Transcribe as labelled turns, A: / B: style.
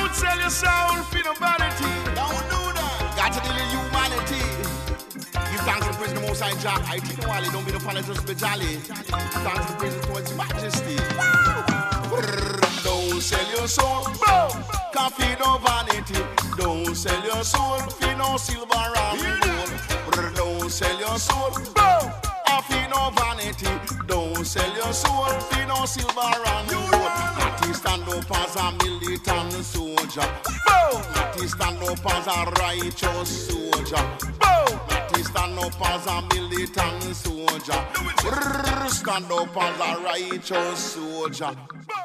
A: Don't sell your soul for no vanity.
B: Don't do that. Got to deal with humanity. Give thanks to the praise of the Most High Jah. I think no wally, don't be the fun, just be jolly. Give thanks to the praise of His Majesty. Don't sell your soul, can't feed no vanity. Don't sell your soul, feed no silver and gold. Don't sell your soul, can't feed no vanity. Don't sell your soul, feed no silver and gold. Natty stand up as a militant soldier. Natty stand up as a righteous soldier. Natty stand up as a militant soldier. Stand up as a righteous soldier.